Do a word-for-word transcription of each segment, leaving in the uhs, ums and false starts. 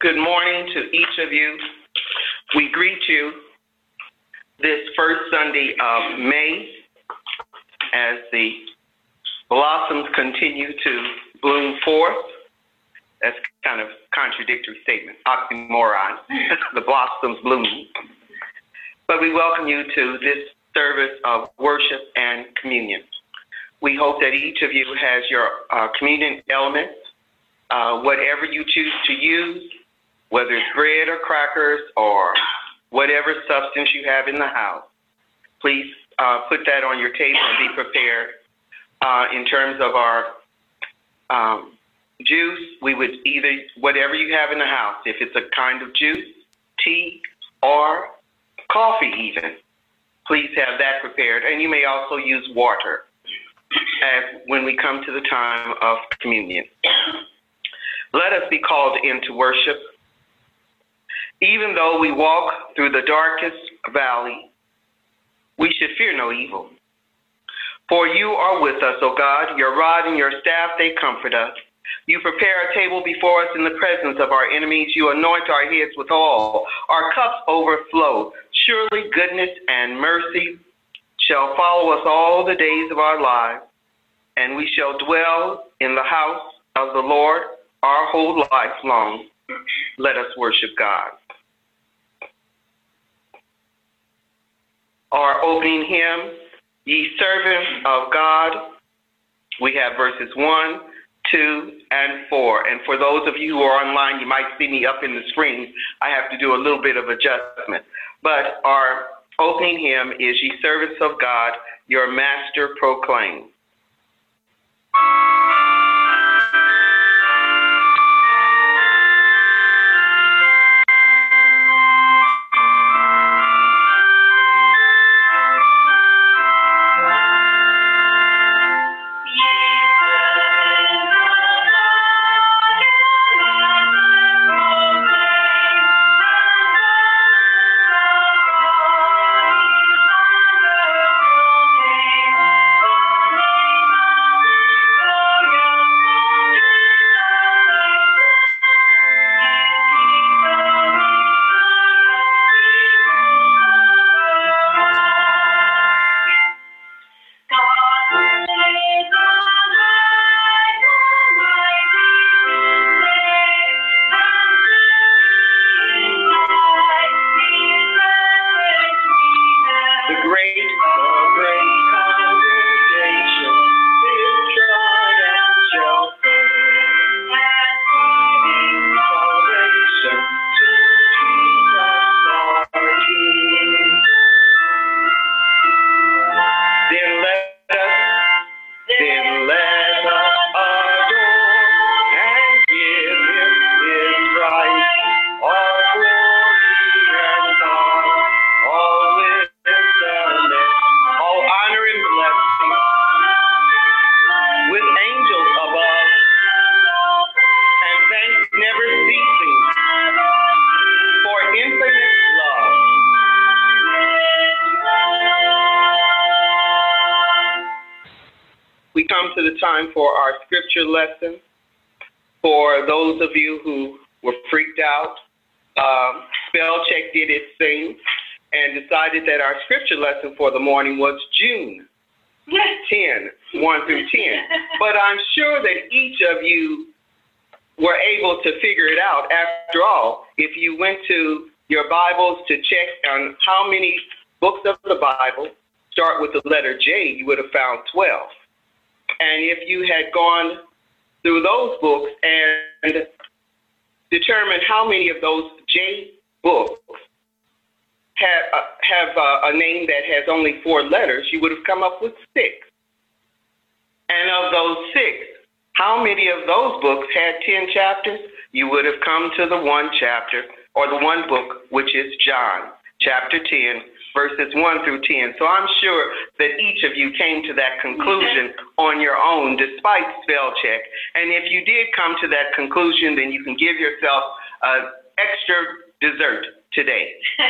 Good morning to each of you. We greet you this first Sunday of May as the blossoms continue to bloom forth. That's kind of a contradictory statement, oxymoron. The blossoms bloom. But we welcome you to this service of worship and communion. We hope that each of you has your uh, communion elements, uh, whatever you choose to use, whether it's bread or crackers or whatever substance you have in the house. Please uh, put that on your table and be prepared. Uh, in terms of our um, juice, we would either, whatever you have in the house, if it's a kind of juice, tea, or coffee even, please have that prepared. And you may also use water as when we come to the time of communion. Let us be called into worship. Even though we walk through the darkest valley, we should fear no evil. For you are with us, O God, your rod and your staff, they comfort us. You prepare a table before us in the presence of our enemies. You anoint our heads with oil. Our cups overflow. Surely goodness and mercy shall follow us all the days of our lives, and we shall dwell in the house of the Lord our whole life long. Let us worship God. Our opening hymn, Ye Servants of God, we have verses one, two, and four. And for those of you who are online, you might see me up in the screen. I have to do a little bit of adjustment. But our opening hymn is Ye Servants of God, your Master proclaims. To the time for our scripture lesson. For those of you who were freaked out, um, Spell Check did its thing and decided that our scripture lesson for the morning was June tenth, one through ten. But I'm sure that each of you were able to figure it out. After all, if you went to your Bibles to check on how many books of the Bible start with the letter J, you would have found twelve. And if you had gone through those books and determined how many of those J books have, uh, have uh, a name that has only four letters, you would have come up with six. And of those six, how many of those books had ten chapters? You would have come to the one chapter or the one book, which is John, chapter ten, verses one through ten. So I'm sure that each of you came to that conclusion on your own, despite spell check. And if you did come to that conclusion, then you can give yourself an extra dessert today.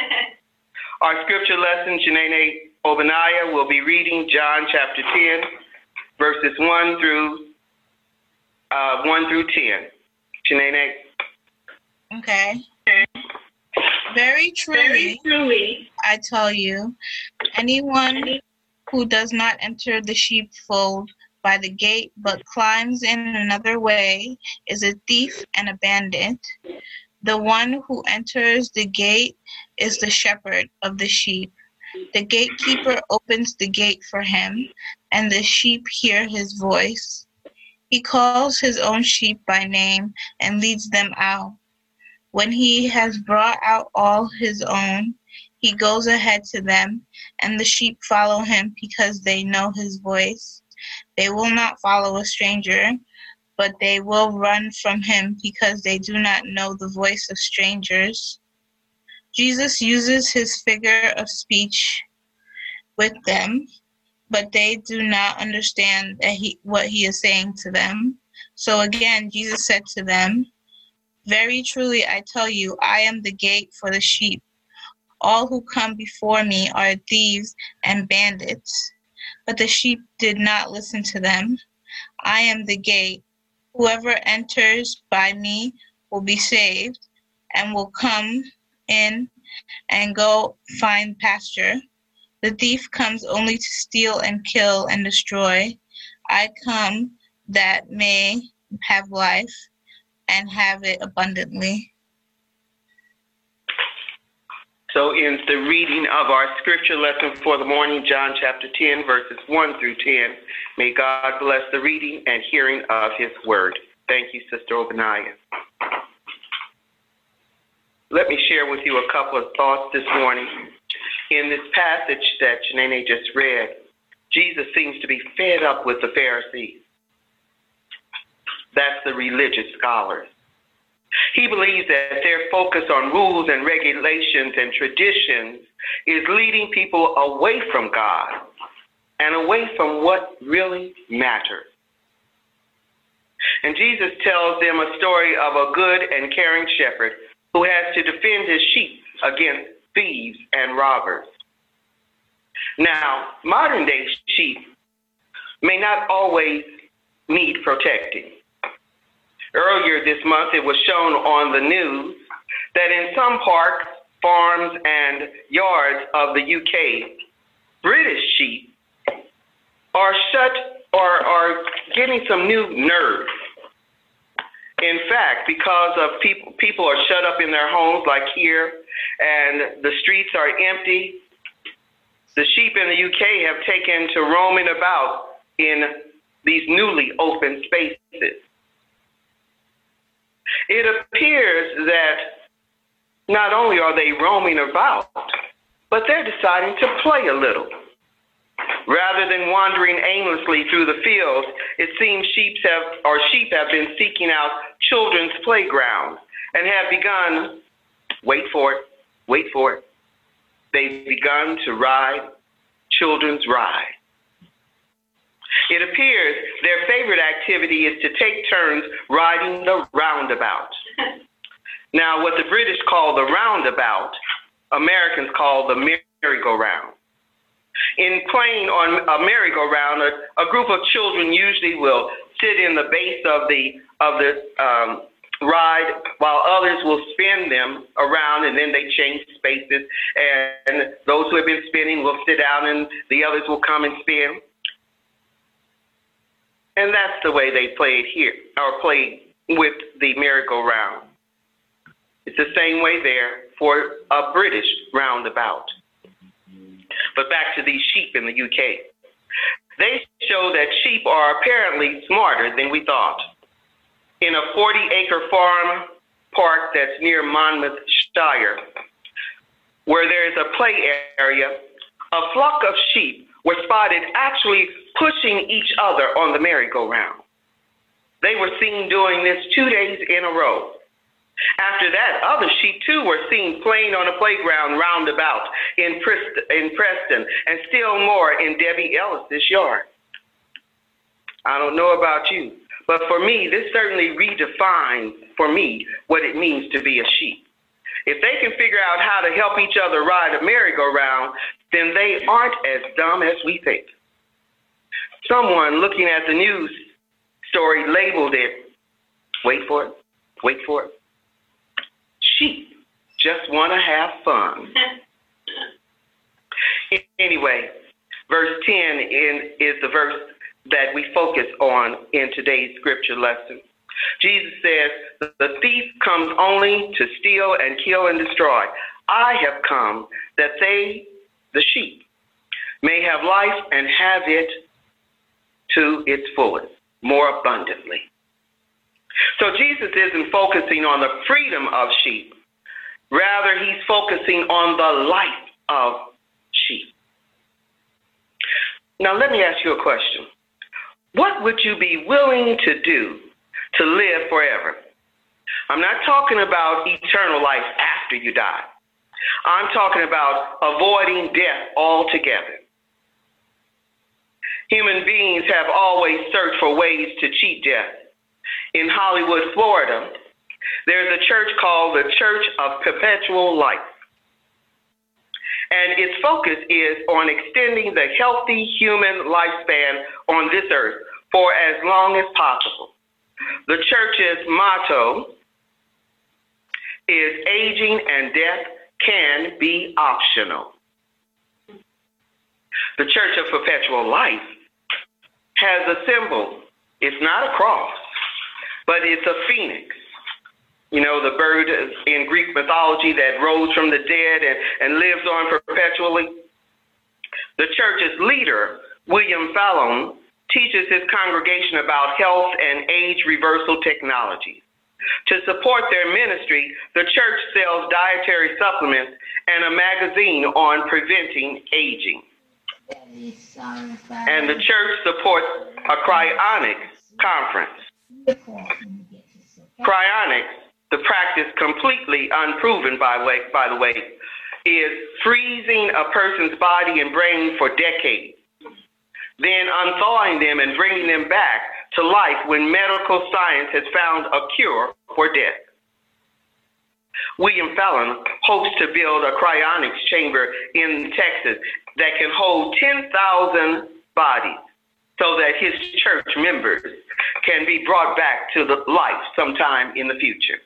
Our scripture lesson, Janene Obaniah will be reading John chapter ten, verses one through uh, one through ten. Janene. Okay. Very truly, Very truly, I tell you, anyone who does not enter the sheepfold by the gate, but climbs in another way, is a thief and a bandit. The one who enters the gate is the shepherd of the sheep. The gatekeeper opens the gate for him, and the sheep hear his voice. He calls his own sheep by name and leads them out. When he has brought out all his own, he goes ahead to them, and the sheep follow him because they know his voice. They will not follow a stranger, but they will run from him because they do not know the voice of strangers. Jesus uses his figure of speech with them, but they do not understand that he, what he is saying to them. So again, Jesus said to them, "Very truly I tell you, I am the gate for the sheep. All who come before me are thieves and bandits, but the sheep did not listen to them. I am the gate. Whoever enters by me will be saved and will come in and go find pasture. The thief comes only to steal and kill and destroy. I come that may have life and have it abundantly." So in the reading of our scripture lesson for the morning, John chapter ten, verses one through ten, may God bless the reading and hearing of his word. Thank you, Sister Obadiah. Let me share with you a couple of thoughts this morning. In this passage that Janene just read, Jesus seems to be fed up with the Pharisees. That's the religious scholars. He believes that their focus on rules and regulations and traditions is leading people away from God and away from what really matters. And Jesus tells them a story of a good and caring shepherd who has to defend his sheep against thieves and robbers. Now, modern day sheep may not always need protecting. Earlier this month, it was shown on the news that in some parks, farms, and yards of the U K, British sheep are shut or are getting some new nerves. In fact, because of people, people are shut up in their homes like here, and the streets are empty, the sheep in the U K have taken to roaming about in these newly open spaces. It appears that not only are they roaming about, but they're deciding to play a little. Rather than wandering aimlessly through the fields, it seems sheep have, or sheep have been seeking out children's playgrounds and have begun, wait for it, wait for it, they've begun to ride children's rides. It appears their favorite activity is to take turns riding the roundabout. Now, what the British call the roundabout, Americans call the merry-go-round. In playing on a merry-go-round, a, a group of children usually will sit in the base of the of the um, ride, while others will spin them around, and then they change spaces. And those who have been spinning will sit down, and the others will come and spin. And that's the way they play it here, or play with the merry-go-round. It's the same way there for a British roundabout. But back to these sheep in the U K. They show that sheep are apparently smarter than we thought. In a forty-acre farm park that's near Monmouthshire, where there is a play area, a flock of sheep were spotted actually pushing each other on the merry-go-round. They were seen doing this two days in a row. After that, other sheep, too, were seen playing on a playground roundabout in, Prest- in Preston, and still more in Debbie Ellis's yard. I don't know about you, but for me, this certainly redefines, for me, what it means to be a sheep. If they can figure out how to help each other ride a merry-go-round, then they aren't as dumb as we think. Someone looking at the news story labeled it, wait for it, wait for it, sheep just want to have fun. Anyway, verse ten in, is the verse that we focus on in today's scripture lesson. Jesus says, the thief comes only to steal and kill and destroy. I have come that they, the sheep, may have life and have it to its fullest, more abundantly. So Jesus isn't focusing on the freedom of sheep. Rather, he's focusing on the life of sheep. Now, let me ask you a question. What would you be willing to do to live forever? I'm not talking about eternal life after you die. I'm talking about avoiding death altogether. Human beings have always searched for ways to cheat death. In Hollywood, Florida, there's a church called the Church of Perpetual Life. And its focus is on extending the healthy human lifespan on this earth for as long as possible. The church's motto is aging and death can be optional. The Church of Perpetual Life has a symbol. It's not a cross, but it's a phoenix. You know, the bird in Greek mythology that rose from the dead and, and lives on perpetually. The church's leader, William Fallon, teaches his congregation about health and age reversal technologies. To support their ministry, the church sells dietary supplements and a magazine on preventing aging. And the church supports a cryonics conference. Cryonics, the practice completely unproven, by, way, by the way, is freezing a person's body and brain for decades, then unthawing them and bringing them back to life when medical science has found a cure for death. William Fallon hopes to build a cryonics chamber in Texas that can hold ten thousand bodies so that his church members can be brought back to the life sometime in the future.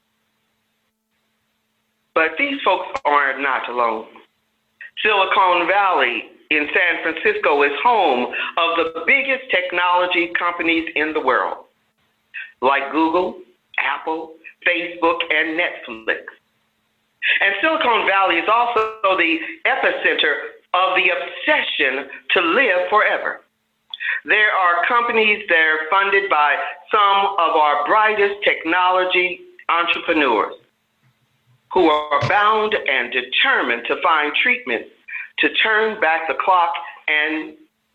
But these folks are not alone. Silicon Valley in San Francisco is home of the biggest technology companies in the world, like Google, Apple, Facebook, and Netflix. And Silicon Valley is also the epicenter of the obsession to live forever. There are companies that are funded by some of our brightest technology entrepreneurs who are bound and determined to find treatments to turn back the clock and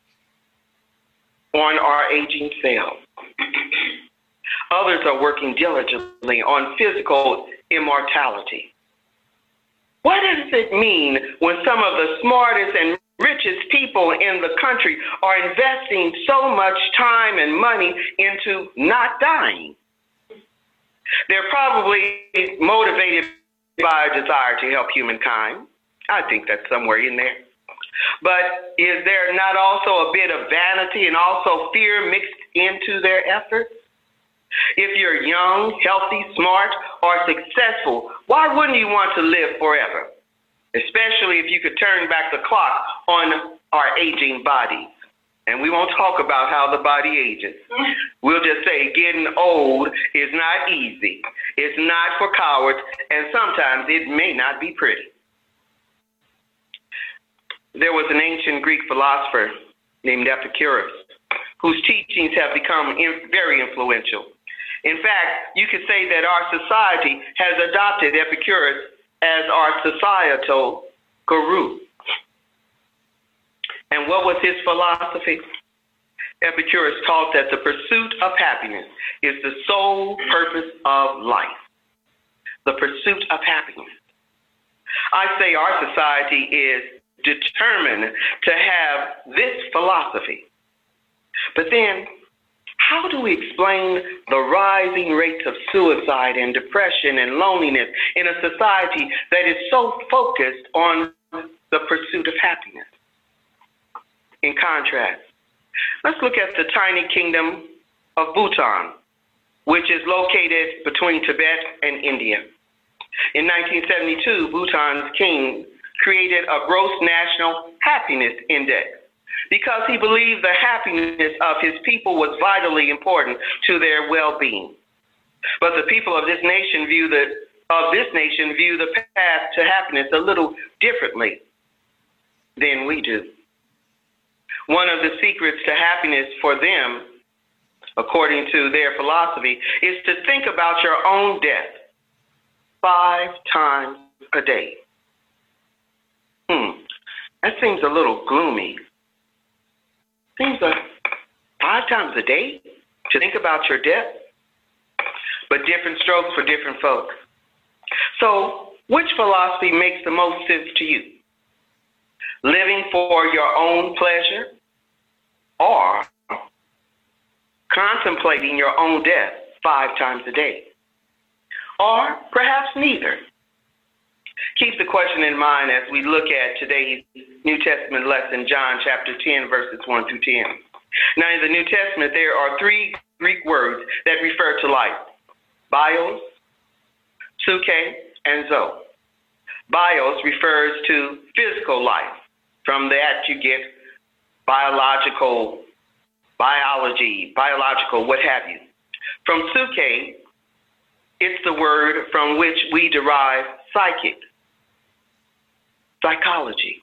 on our aging cells. Others are working diligently on physical immortality. What does it mean when some of the smartest and richest people in the country are investing so much time and money into not dying? They're probably motivated by a desire to help humankind. I think that's somewhere in there. But is there not also a bit of vanity and also fear mixed into their efforts? If you're young, healthy, smart, or successful, why wouldn't you want to live forever? Especially if you could turn back the clock on our aging bodies. And we won't talk about how the body ages. We'll just say getting old is not easy. It's not for cowards, and sometimes it may not be pretty. There was an ancient Greek philosopher named Epicurus, whose teachings have become in, very influential. In fact, you could say that our society has adopted Epicurus as our societal guru. And what was his philosophy? Epicurus taught that the pursuit of happiness is the sole purpose of life. The pursuit of happiness. I say our society is determined to have this philosophy. But then, how do we explain the rising rates of suicide and depression and loneliness in a society that is so focused on the pursuit of happiness? In contrast, let's look at the tiny kingdom of Bhutan, which is located between Tibet and India. In nineteen seventy-two, Bhutan's king created a gross national happiness index because he believed the happiness of his people was vitally important to their well-being. But the people of this nation view the of this nation view the path to happiness a little differently than we do. One of the secrets to happiness for them, according to their philosophy, is to think about your own death five times a day. Hmm, that seems a little gloomy. Seems like five times a day to think about your death, but different strokes for different folks. So, which philosophy makes the most sense to you? Living for your own pleasure or contemplating your own death five times a day? Or perhaps neither. Keep the question in mind as we look at today's New Testament lesson, John chapter ten, verses one through ten. Now, in the New Testament, there are three Greek words that refer to life: bios, suke, and zo. Bios refers to physical life. From that, you get biological, biology, biological, what have you. From suke, it's the word from which we derive psychic, psychology,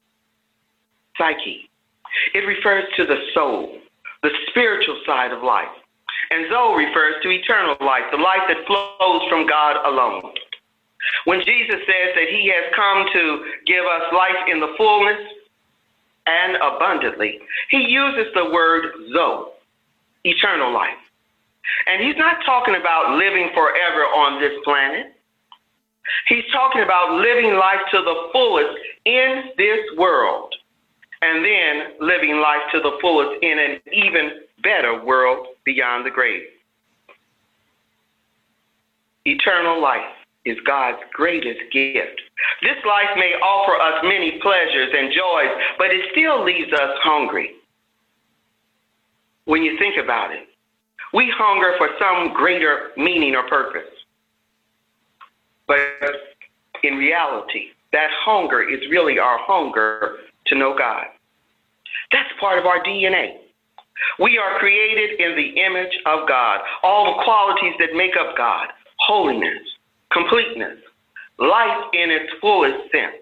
psyche. It refers to the soul, the spiritual side of life. And zo refers to eternal life, the life that flows from God alone. When Jesus says that he has come to give us life in the fullness and abundantly, he uses the word zo, eternal life. And he's not talking about living forever on this planet. He's talking about living life to the fullest in this world, and then living life to the fullest in an even better world beyond the grave. Eternal life is God's greatest gift. This life may offer us many pleasures and joys, but it still leaves us hungry. When you think about it, we hunger for some greater meaning or purpose. But in reality, that hunger is really our hunger to know God. That's part of our D N A. We are created in the image of God. All the qualities that make up God: holiness, completeness, life in its fullest sense.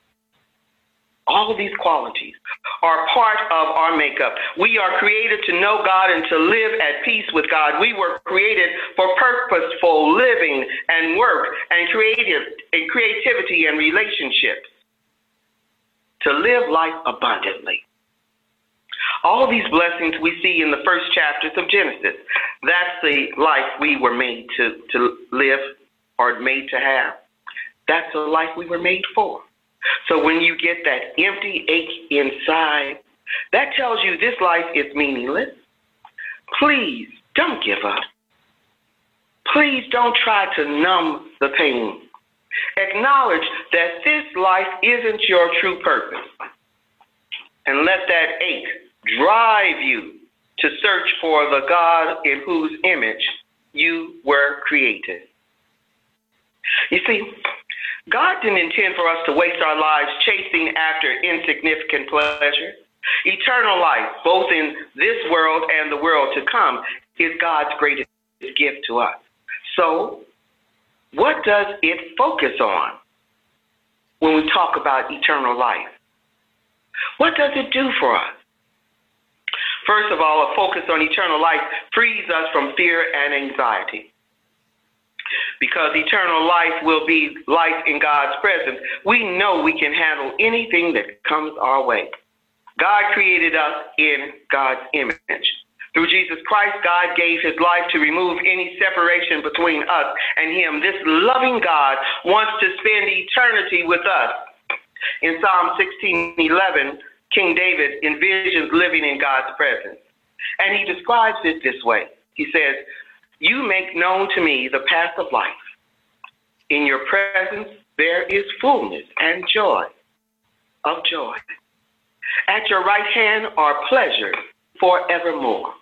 All of these qualities are part of our makeup. We are created to know God and to live at peace with God. We were created for purposeful living and work and creative and creativity and relationships, to live life abundantly. All of these blessings we see in the first chapters of Genesis. That's the life we were made to, to live or made to have. That's the life we were made for. So when you get that empty ache inside, that tells you this life is meaningless. Please don't give up. Please don't try to numb the pain. Acknowledge that this life isn't your true purpose. And let that ache drive you to search for the God in whose image you were created. You see, God didn't intend for us to waste our lives chasing after insignificant pleasure. Eternal life, both in this world and the world to come, is God's greatest gift to us. So, what does it focus on when we talk about eternal life? What does it do for us? First of all, a focus on eternal life frees us from fear and anxiety. Because eternal life will be life in God's presence, we know we can handle anything that comes our way. God created us in God's image. Through Jesus Christ, God gave his life to remove any separation between us and him. This loving God wants to spend eternity with us. In Psalm sixteen eleven, King David envisions living in God's presence. And he describes it this way. He says, "You make known to me the path of life. In your presence there is fullness and joy of joy. At your right hand are pleasures forevermore."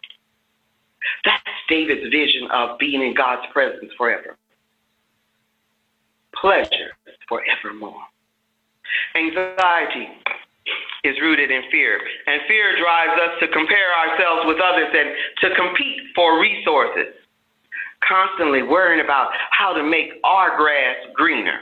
That's David's vision of being in God's presence forever. pleasure forevermore. Anxiety is rooted in fear, and fear drives us to compare ourselves with others and to compete for resources, constantly worrying about how to make our grass greener.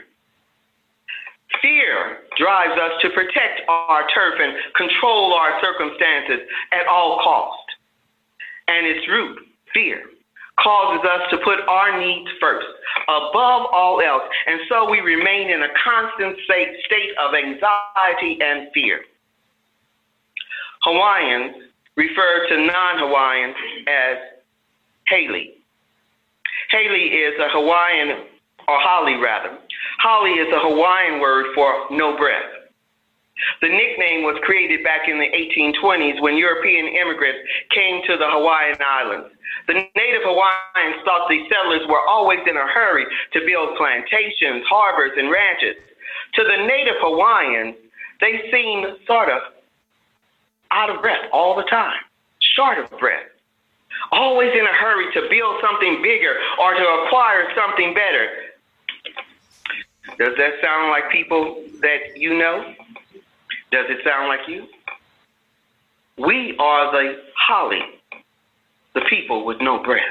Fear drives us to protect our turf and control our circumstances at all cost. And its root, fear, causes us to put our needs first, above all else, and so we remain in a constant state of anxiety and fear. Hawaiians refer to non-Hawaiians as Hali. Hali is a Hawaiian, or Hali rather. Hali is a Hawaiian word for no breath. The nickname was created back in the eighteen twenties when European immigrants came to the Hawaiian Islands. The native Hawaiians thought the settlers were always in a hurry to build plantations, harbors, and ranches. To the native Hawaiians, they seemed sort of out of breath all the time, short of breath, always in a hurry to build something bigger or to acquire something better. Does that sound like people that you know? Does it sound like you? We are the Hali, the people with no breath.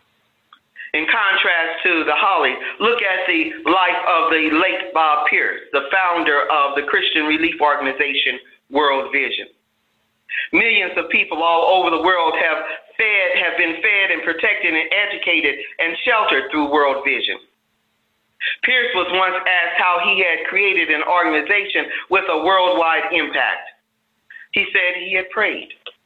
In contrast to the Hali, look at the life of the late Bob Pierce, the founder of the Christian relief organization World Vision. Millions of people all over the world have fed, have been fed and protected and educated and sheltered through World Vision. Pierce was once asked how he had created an organization with a worldwide impact. He said he had prayed.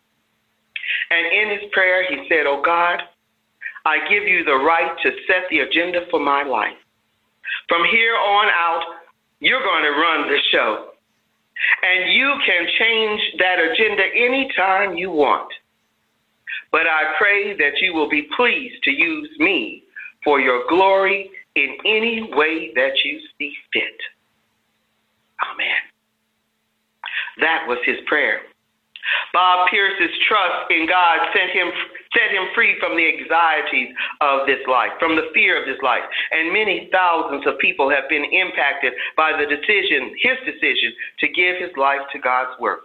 And in his prayer, he said, "Oh God, I give you the right to set the agenda for my life. From here on out, you're going to run the show. And you can change that agenda anytime you want. But I pray that you will be pleased to use me for your glory in any way that you see fit." Amen. That was his prayer. Bob Pierce's trust in God sent him, set him free from the anxieties of this life, from the fear of this life. And many thousands of people have been impacted by the decision, his decision, to give his life to God's work.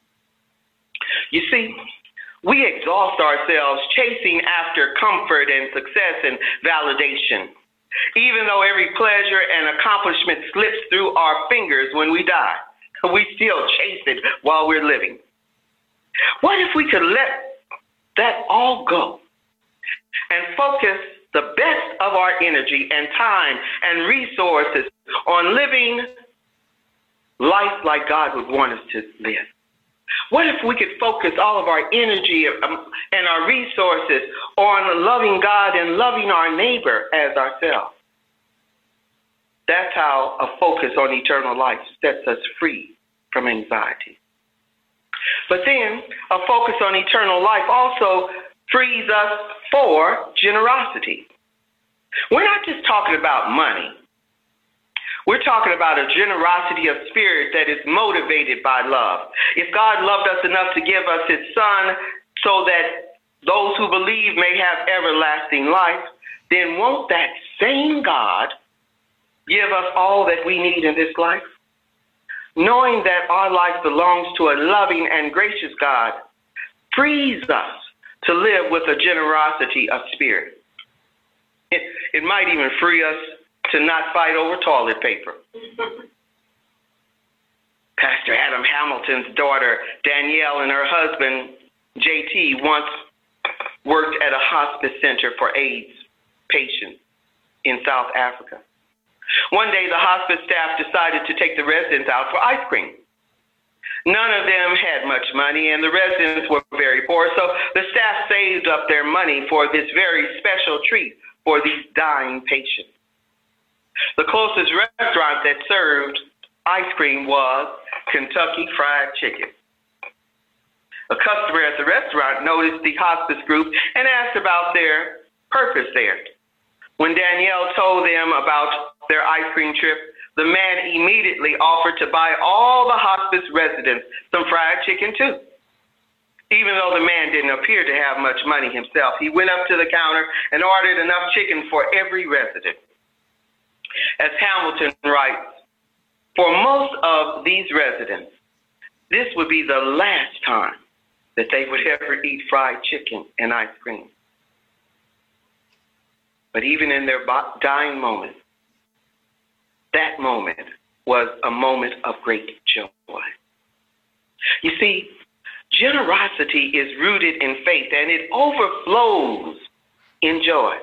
You see, we exhaust ourselves chasing after comfort and success and validation, even though every pleasure and accomplishment slips through our fingers when we die. We still chase it while we're living. What if we could let that all go and focus the best of our energy and time and resources on living life like God would want us to live? What if we could focus all of our energy and our resources on loving God and loving our neighbor as ourselves? That's how a focus on eternal life sets us free from anxiety. But then a focus on eternal life also frees us for generosity. We're not just talking about money. We're talking about a generosity of spirit that is motivated by love. If God loved us enough to give us his son so that those who believe may have everlasting life, then won't that same God give us all that we need in this life? Knowing that our life belongs to a loving and gracious God frees us to live with a generosity of spirit. It, it might even free us to not fight over toilet paper. Pastor Adam Hamilton's daughter, Danielle, and her husband, J T, once worked at a hospice center for AIDS patients in South Africa. One day, the hospice staff decided to take the residents out for ice cream. None of them had much money, and the residents were very poor, so the staff saved up their money for this very special treat for these dying patients. The closest restaurant that served ice cream was Kentucky Fried Chicken. A customer at the restaurant noticed the hospice group and asked about their purpose there. When Danielle told them about their ice cream trip, the man immediately offered to buy all the hospice residents some fried chicken too. Even though the man didn't appear to have much money himself, he went up to the counter and ordered enough chicken for every resident. As Hamilton writes, for most of these residents, this would be the last time that they would ever eat fried chicken and ice cream. But even in their dying moment, that moment was a moment of great joy. You see, generosity is rooted in faith and it overflows in joy.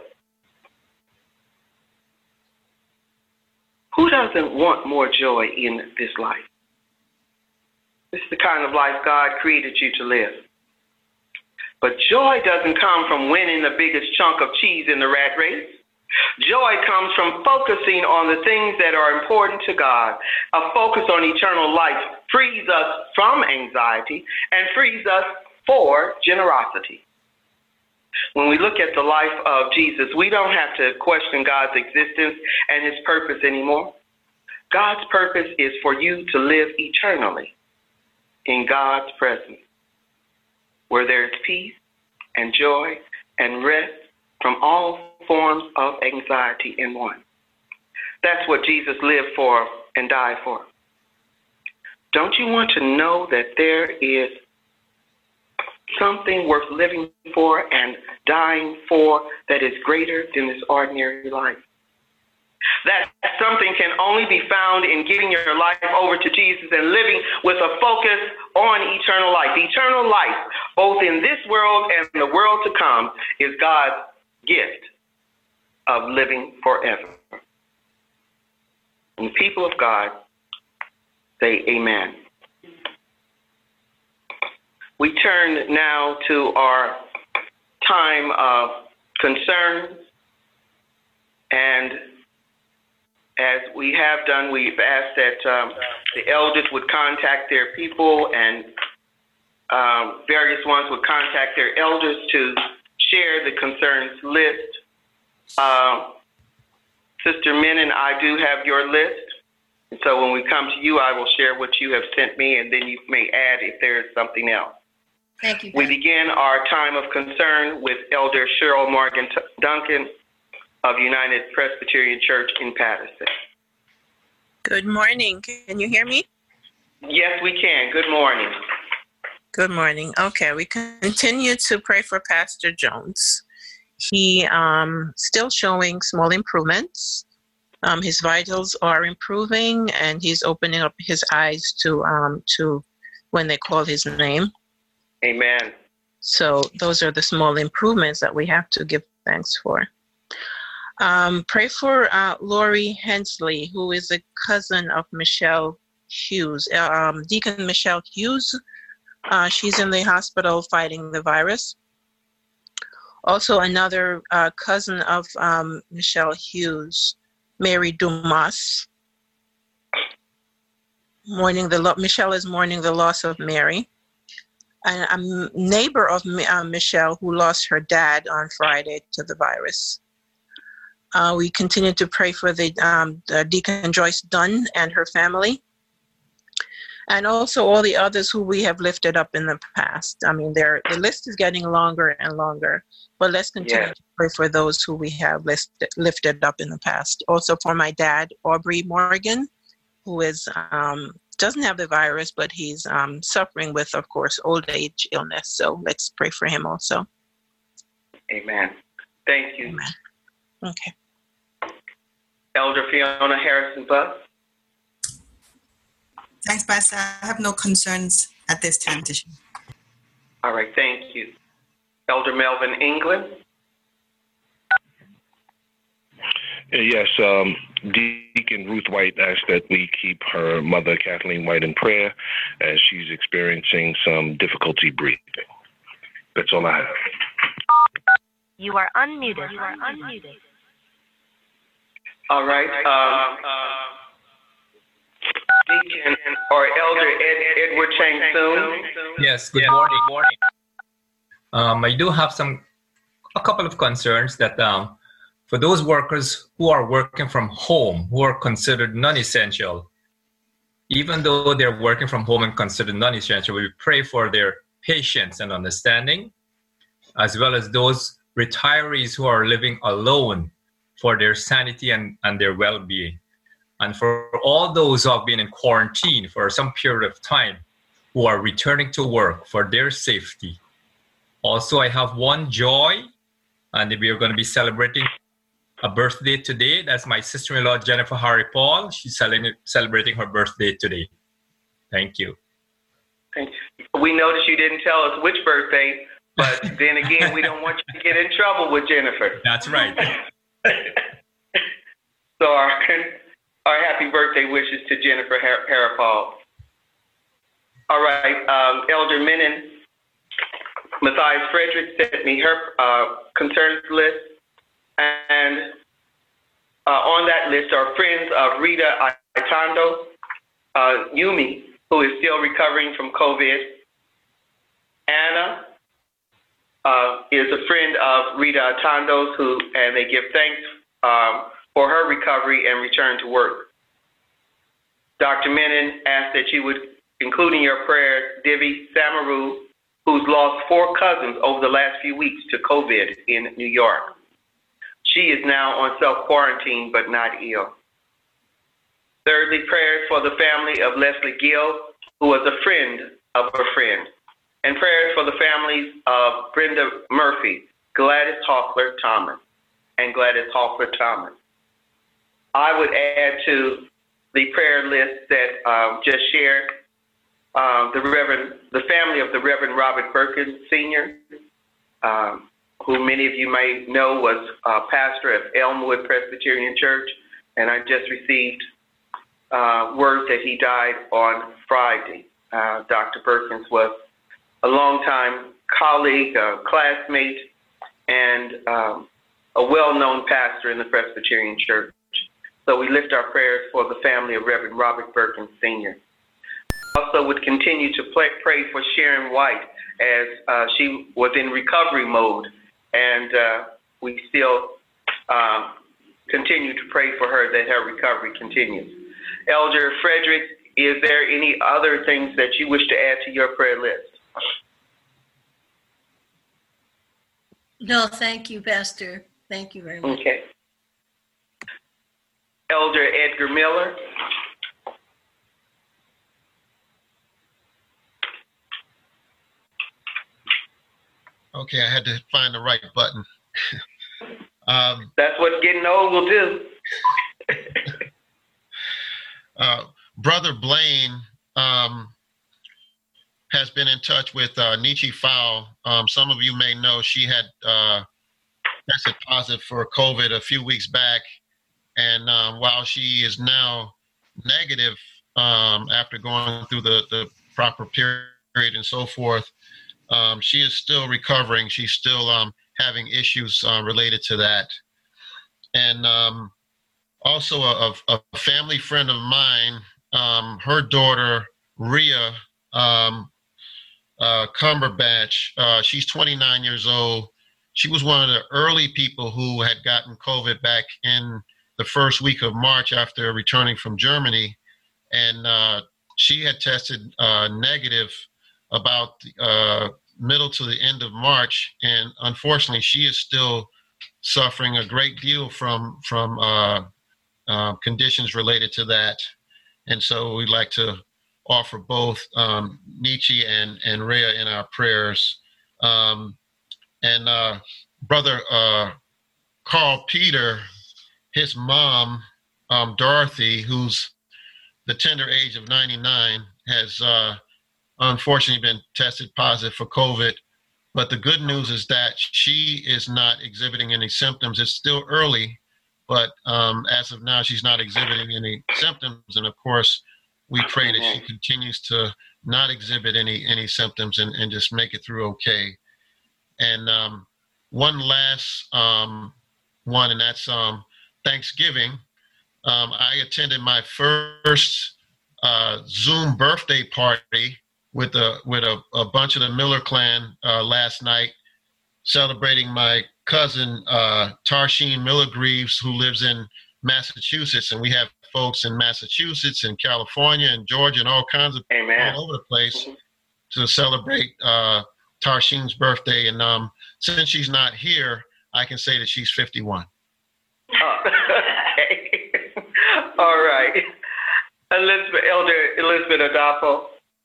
Who doesn't want more joy in this life? This is the kind of life God created you to live. But joy doesn't come from winning the biggest chunk of cheese in the rat race. Joy comes from focusing on the things that are important to God. A focus on eternal life frees us from anxiety and frees us for generosity. When we look at the life of Jesus, we don't have to question God's existence and his purpose anymore. God's purpose is for you to live eternally in God's presence, where there is peace and joy and rest from all forms of anxiety in one. That's what Jesus lived for and died for. Don't you want to know that there is something worth living for and dying for that is greater than this ordinary life? That something can only be found in giving your life over to Jesus and living with a focus on eternal life. Eternal life, both in this world and the world to come, is God's gift of living forever. And the people of God say amen. We turn now to our time of concern, and as we have done, we've asked that um, the elders would contact their people and um, various ones would contact their elders to share the concerns list. Uh, Sister Menon, I do have your list. And so when we come to you, I will share what you have sent me, and then you may add if there is something else. Thank you. We begin our time of concern with Elder Cheryl Morgan Duncan of United Presbyterian Church in Patterson. Good morning. Can you hear me? Yes, we can. Good morning. Good morning. Okay, we continue to pray for Pastor Jones. He um still showing small improvements. Um, his vitals are improving, and he's opening up his eyes to um to when they call his name. Amen. So those are the small improvements that we have to give thanks for. Um, pray for uh, Lori Hensley, who is a cousin of Michelle Hughes. Um, Deacon Michelle Hughes, uh, she's in the hospital fighting the virus. Also another uh, cousin of um, Michelle Hughes, Mary Dumas. Mourning the lo- Michelle is mourning the loss of Mary. And a neighbor of uh, Michelle who lost her dad on Friday to the virus. Uh, we continue to pray for the, um, the Deacon Joyce Dunn and her family, and also all the others who we have lifted up in the past. I mean, the list is getting longer and longer, but let's continue yeah. to pray for those who we have listed, lifted up in the past. Also for my dad, Aubrey Morgan, who is um, doesn't have the virus, but he's um, suffering with, of course, old age illness. So let's pray for him also. Amen. Thank you. Amen. Okay. Elder Fiona Harrison Buss. Thanks, Pastor. I have no concerns at this time to share. All right, thank you. Elder Melvin England. Yes, um, Deacon Ruth White asked that we keep her mother, Kathleen White, in prayer as she's experiencing some difficulty breathing. That's all I have. You are unmuted. You are unmuted. All right. Um, uh, Deacon or Elder Ed, Edward Chang Soon. Yes, good morning. Good morning. Um, I do have some, a couple of concerns that um, for those workers who are working from home, who are considered non-essential, even though they're working from home and considered non-essential, we pray for their patience and understanding, as well as those retirees who are living alone for their sanity and, and their well-being. And for all those who have been in quarantine for some period of time, who are returning to work, for their safety. Also, I have one joy, and we are going to be celebrating a birthday today. That's my sister-in-law, Jennifer Harry Paul. She's celebrating her birthday today. Thank you. Thank you. We noticed you didn't tell us which birthday, but then again, we don't want you to get in trouble with Jennifer. That's right. So our, our happy birthday wishes to Jennifer Harry Paul. All right, um, Elder Menon, Matthias Frederick sent me her uh, concerns list, and uh, on that list are friends of Rita Itondo, uh, Yumi, who is still recovering from COVID. Anna uh, is a friend of Rita Itondo's, who, and they give thanks um, for her recovery and return to work. Doctor Menon asked that you would, including your prayers, Divi Samaru, who's lost four cousins over the last few weeks to COVID in New York. She is now on self-quarantine, but not ill. Thirdly, prayers for the family of Leslie Gill, who was a friend of a friend. And prayers for the families of Brenda Murphy, Gladys Hoffler Thomas, and Gladys Hoffler Thomas. I would add to the prayer list that um, just shared uh, the Reverend, the family of the Reverend Robert Perkins Senior, um, who many of you may know was uh, pastor of Elmwood Presbyterian Church, and I just received uh, word that he died on Friday. Uh, Doctor Perkins was a longtime colleague, a classmate, and um, a well-known pastor in the Presbyterian Church. So we lift our prayers for the family of Reverend Robert Perkins Senior Also would continue to play, pray for Sharon White as uh, she was in recovery mode, and uh, we still uh, continue to pray for her that her recovery continues. Elder Frederick, is there any other things that you wish to add to your prayer list? No, thank you, Pastor. Thank you very much. Okay. Elder Edgar Miller. Okay, I had to find the right button. um, That's what getting old will do. uh, Brother Blaine um, has been in touch with uh, Nietzsche Fowl. Um, some of you may know she had uh, tested positive for COVID a few weeks back. And um, while she is now negative um, after going through the, the proper period and so forth, um, she is still recovering. She's still um, having issues uh, related to that. And um, also a, a family friend of mine, um, her daughter, Rhea um, uh, Cumberbatch, uh, she's twenty-nine years old. She was one of the early people who had gotten COVID back in the first week of March after returning from Germany. And uh, she had tested uh, negative about uh, middle to the end of March. And unfortunately, she is still suffering a great deal from, from uh, uh, conditions related to that. And so we'd like to offer both um, Nietzsche and, and Rhea in our prayers. Um, and uh, Brother uh, Carl Peter, his mom, um, Dorothy, who's the tender age of ninety-nine, has uh, unfortunately been tested positive for COVID. But the good news is that she is not exhibiting any symptoms. It's still early, but um, as of now, she's not exhibiting any symptoms. And of course, we pray that she continues to not exhibit any any symptoms and, and just make it through okay. And um, one last um, one, and that's um, Thanksgiving. Um, I attended my first uh, Zoom birthday party with a with a, a bunch of the Miller clan uh, last night, celebrating my cousin uh, Tarsheen Miller Greaves, who lives in Massachusetts, and we have folks in Massachusetts and California and Georgia and all kinds of people all over the place to celebrate uh, Tarsheen's birthday. And um, since she's not here, I can say that she's fifty-one. Oh, okay. All right. Elizabeth, Elder Elizabeth Adolfo.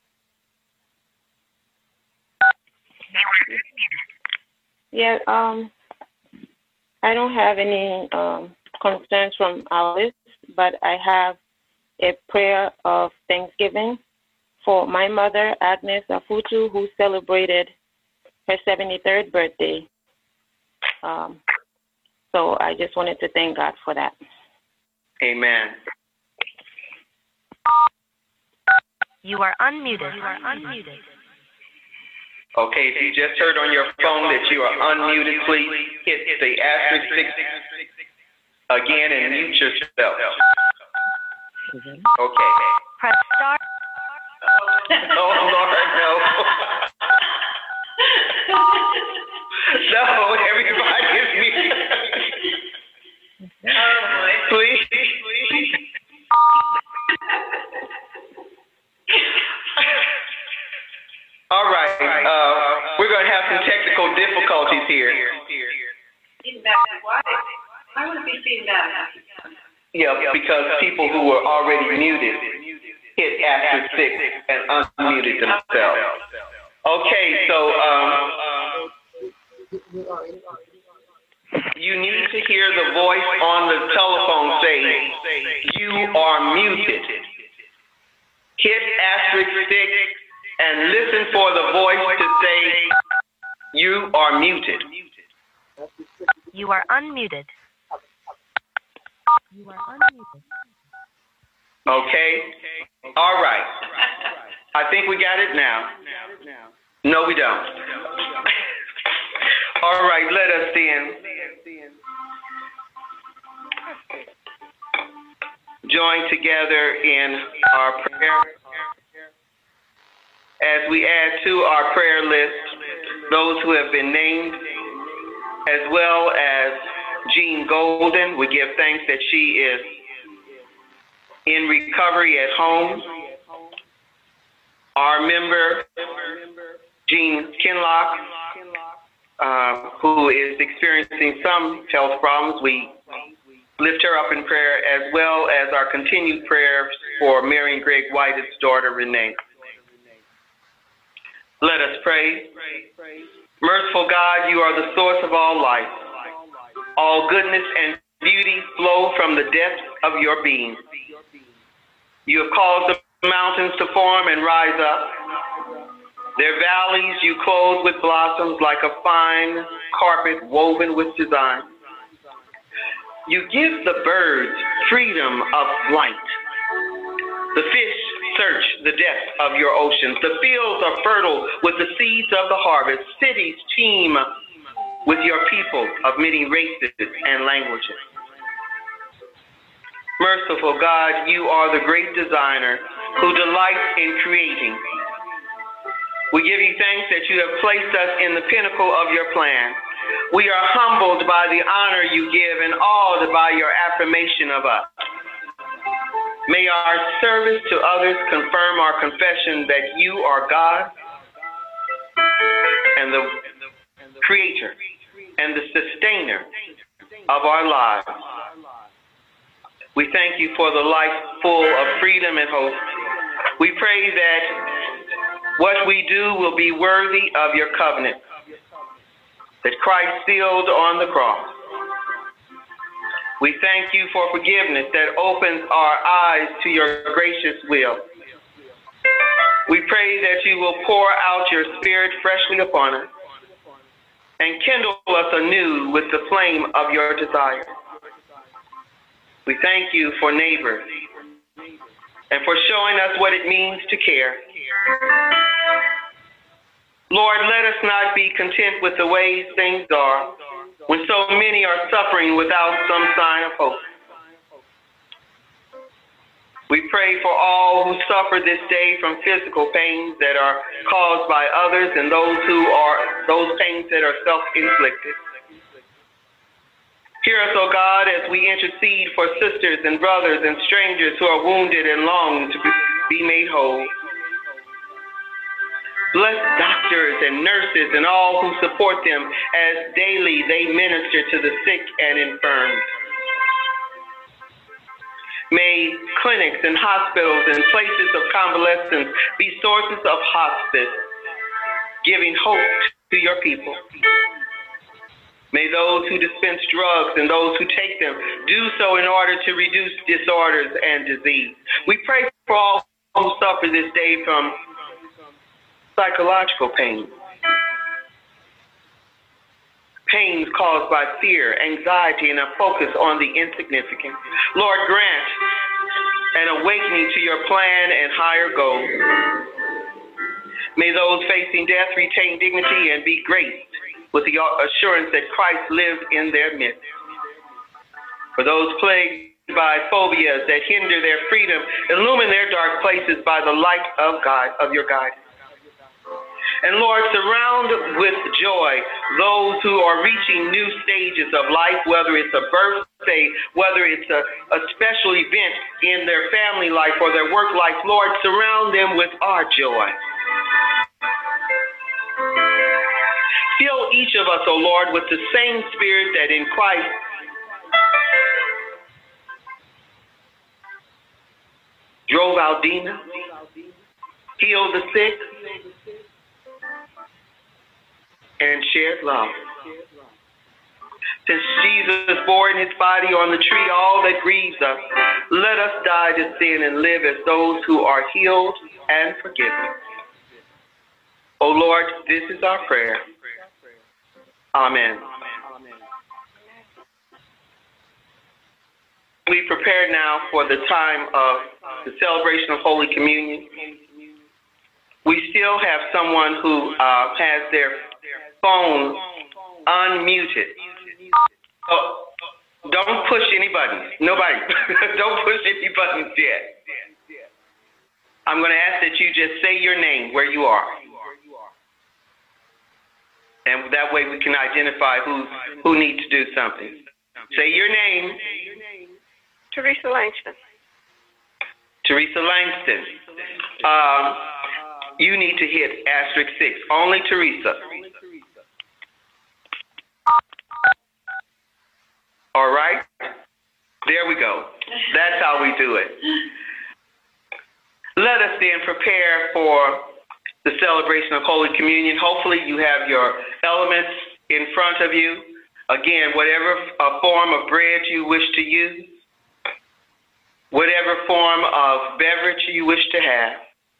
Yeah, um, I don't have any um, concerns from our list, but I have a prayer of thanksgiving for my mother, Agnes Afutu, who celebrated her seventy-third birthday. Um, so I just wanted to thank God for that. Amen. You are unmuted. You are unmuted. Okay, if you just heard on your phone that you are unmuted, please hit the asterisk six again and mute yourself. Okay. Press star. Oh, Lord, no. No, everybody is muted. Please. All right, uh, we're going to have some technical difficulties here. I want to be feedback. Yeah, because people who were already muted hit asterisk six and unmuted themselves. Okay, so um, you need to hear the voice on the telephone say, "You are muted." Hit asterisk six and listen for the voice to say, "You are muted." You are unmuted. You are unmuted. Okay? All right. I think we got it now. No, we don't. All right, let us then join together in our prayer. As we add to our prayer list those who have been named, as well as Jean Golden, we give thanks that she is in recovery at home. Our member, Jean Kinlock, uh, who is experiencing some health problems, we lift her up in prayer, as well as our continued prayers for Mary and Greg White's daughter, Renee. Let us pray. Merciful God, you are the source of all life. All goodness and beauty flow from the depths of your being. You have caused the mountains to form and rise up. Their valleys you clothe with blossoms like a fine carpet woven with design. You give the birds freedom of flight. The fish search the depths of your oceans. The fields are fertile with the seeds of the harvest. Cities teem with your people of many races and languages. Merciful God, you are the great designer who delights in creating. We give you thanks that you have placed us in the pinnacle of your plan. We are humbled by the honor you give and awed by your affirmation of us. May our service to others confirm our confession that you are God and the creator and the sustainer of our lives. We thank you for the life full of freedom and hope. We pray that what we do will be worthy of your covenant that Christ sealed on the cross. We thank you for forgiveness that opens our eyes to your gracious will. We pray that you will pour out your spirit freshly upon us and kindle us anew with the flame of your desire. We thank you for neighbors and for showing us what it means to care. Lord, let us not be content with the ways things are when so many are suffering without some sign of hope. We pray for all who suffer this day from physical pains that are caused by others and those who are those pains that are self-inflicted. Hear us, O God, as we intercede for sisters and brothers and strangers who are wounded and long to be made whole. Bless doctors and nurses and all who support them as daily they minister to the sick and infirm. May clinics and hospitals and places of convalescence be sources of hospice, giving hope to your people. May those who dispense drugs and those who take them do so in order to reduce disorders and disease. We pray for all who suffer this day from psychological pain, pains caused by fear, anxiety, and a focus on the insignificant. Lord, grant an awakening to your plan and higher goals. May those facing death retain dignity and be graced with the assurance that Christ lives in their midst. For those plagued by phobias that hinder their freedom, illumine their dark places by the light of God, of your guidance. And Lord, surround with joy those who are reaching new stages of life, whether it's a birthday, whether it's a, a special event in their family life or their work life. Lord, surround them with our joy. Fill each of us, O Lord, with the same spirit that in Christ drove out demons, healed the sick, and shared love. Since Jesus bore in his body on the tree all that grieves us, let us die to sin and live as those who are healed and forgiven. O Lord, this is our prayer. Amen. We prepare now for the time of the celebration of Holy Communion. We still have someone who uh, has their phone unmuted. So don't push any buttons. Nobody. Don't push any buttons yet. I'm going to ask that you just say your name where you are. And that way we can identify who who needs to do something. Say your name. Teresa Langston. Teresa Langston. Um, you need to hit asterisk six. Only Teresa. All right. There we go. That's how we do it. Let us then prepare for the celebration of Holy Communion. Hopefully you have your elements in front of you. Again, whatever uh, form of bread you wish to use, whatever form of beverage you wish to have,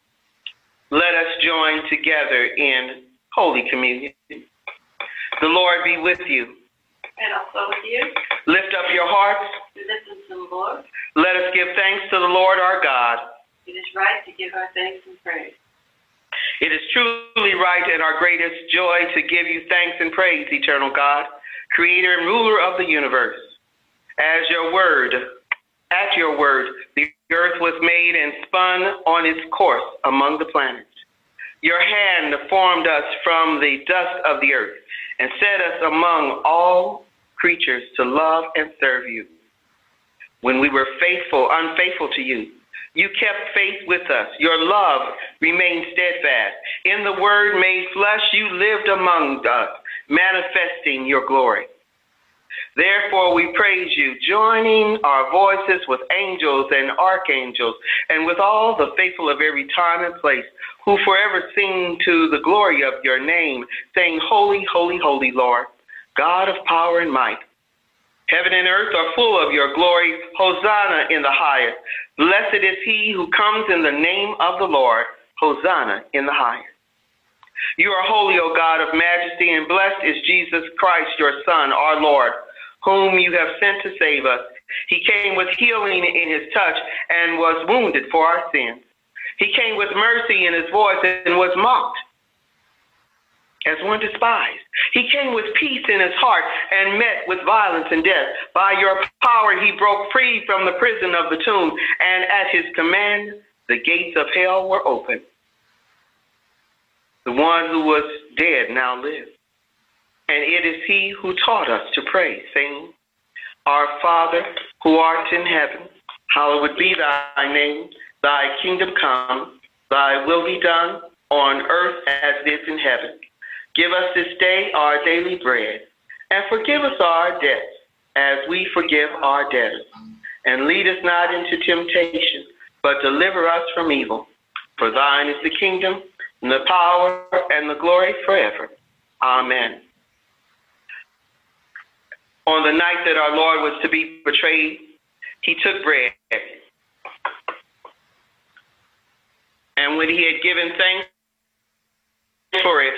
let us join together in Holy Communion. The Lord be with you. And also with you. Lift up your hearts. We listen to the Lord. Let us give thanks to the Lord our God. It is right to give our thanks and praise. It is truly right and our greatest joy to give you thanks and praise, eternal God, creator and ruler of the universe. As your word, at your word, the earth was made and spun on its course among the planets. Your hand formed us from the dust of the earth and set us among all creatures to love and serve you. When we were faithful, unfaithful to you, you kept faith with us. Your love remained steadfast. In the word made flesh, you lived among us, manifesting your glory. Therefore, we praise you, joining our voices with angels and archangels, and with all the faithful of every time and place, who forever sing to the glory of your name, saying, Holy, holy, holy Lord, God of power and might. Heaven and earth are full of your glory. Hosanna in the highest. Blessed is he who comes in the name of the Lord. Hosanna in the highest. You are holy, O God of majesty, and blessed is Jesus Christ, your Son, our Lord, whom you have sent to save us. He came with healing in his touch and was wounded for our sins. He came with mercy in his voice and was mocked as one despised. He came with peace in his heart and met with violence and death. By your power he broke free from the prison of the tomb, and at his command the gates of hell were opened. The one who was dead now lives, and it is he who taught us to pray, saying, Our Father, who art in heaven, hallowed be thy name. Thy kingdom come, thy will be done on earth as it is in heaven. Give us this day our daily bread, and forgive us our debts as we forgive our debtors. and lead us not into temptation, but deliver us from evil. For thine is the kingdom, and the power, and the glory forever. Amen. On the night that our Lord was to be betrayed, he took bread. And when he had given thanks for it,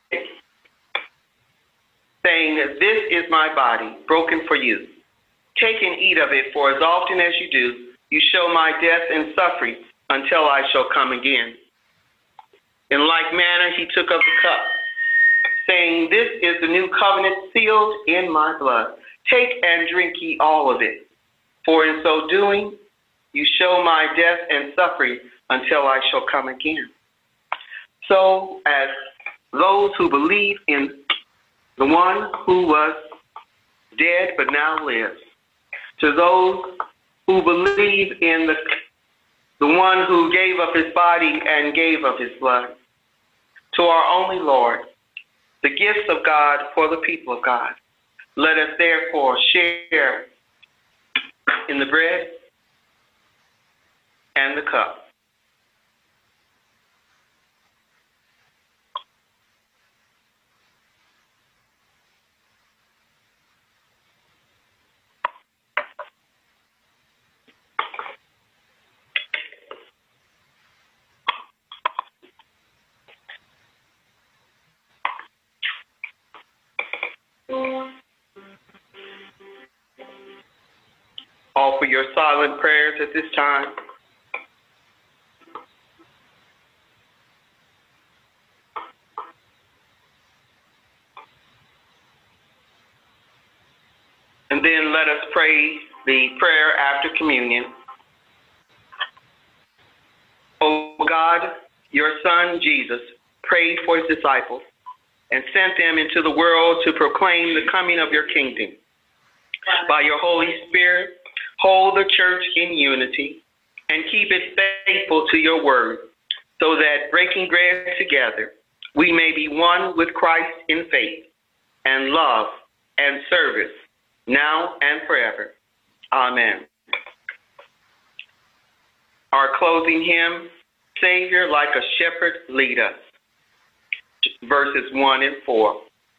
saying, "This is my body, broken for you. Take and eat of it, for as often as you do, you show my death and suffering until I shall come again." In like manner, he took of the cup, saying, "This is the new covenant sealed in my blood. Take and drink ye all of it, for in so doing, you show my death and suffering until I shall come again." So, as those who believe in the one who was dead but now lives, to those who believe in the, the one who gave up his body and gave up his blood, to our only Lord, the gifts of God for the people of God, let us therefore share in the bread and the cup. Offer your silent prayers at this time. And then let us pray the prayer after communion. O God, your Son Jesus prayed for his disciples and sent them into the world to proclaim the coming of your kingdom. By your Holy Spirit, hold the church in unity and keep it faithful to your word, so that breaking bread together, we may be one with Christ in faith and love and service, now and forever. Amen. Our closing hymn, Savior, like a shepherd, lead us, verses one and four.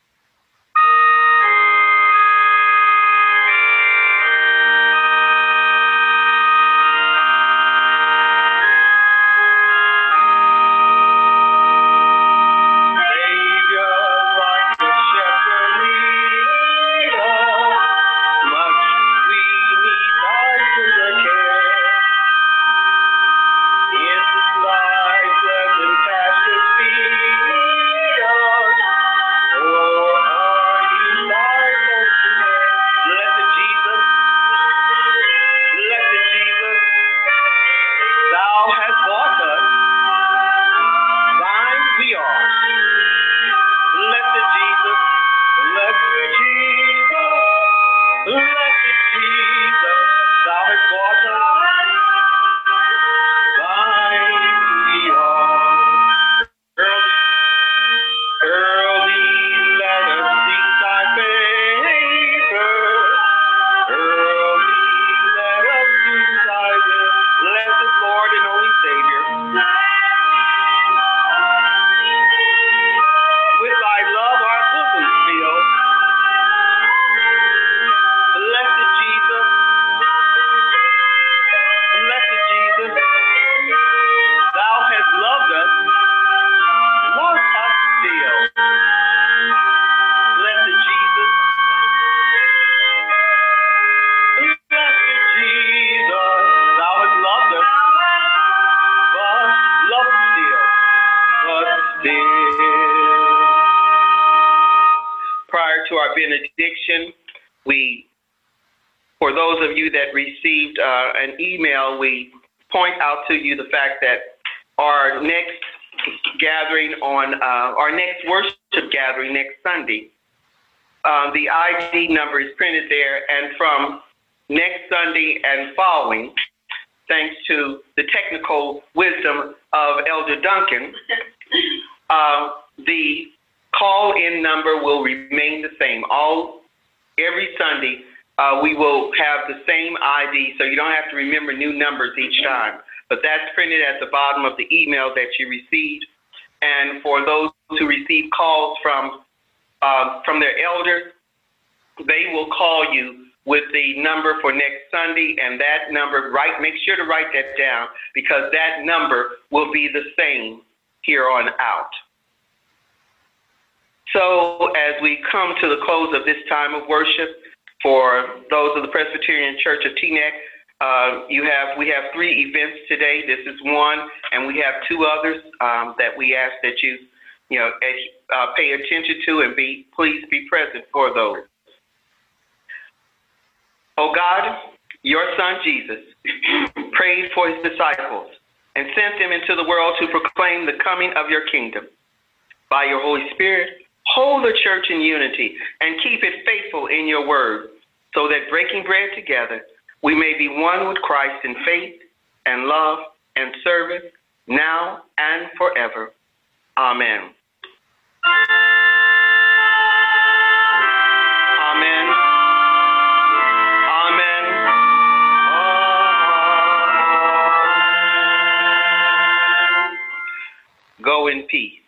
benediction. We, for those of you that received uh, an email, we point out to you the fact that our next gathering on, uh, our next worship gathering next Sunday, uh, the I D number is printed there, and from next Sunday and following, thanks to the technical wisdom of Elder Duncan, uh, the call-in number will remain the same. All every Sunday, uh, we will have the same I D, so you don't have to remember new numbers each time. But that's printed at the bottom of the email that you received. And for those who receive calls from uh, from their elders, they will call you with the number for next Sunday, and that number, write, make sure to write that down, because that number will be the same here on out. So as we come to the close of this time of worship, for those of the Presbyterian Church of Teaneck, uh, you have we have three events today. This is one, and we have two others um, that we ask that you, you know, uh, pay attention to and be please be present for those. Oh God, your Son Jesus prayed for his disciples and sent them into the world to proclaim the coming of your kingdom. By your Holy Spirit, hold the church in unity and keep it faithful in your word, so that breaking bread together, we may be one with Christ in faith and love and service, now and forever. Amen. Amen. Amen. Go in peace.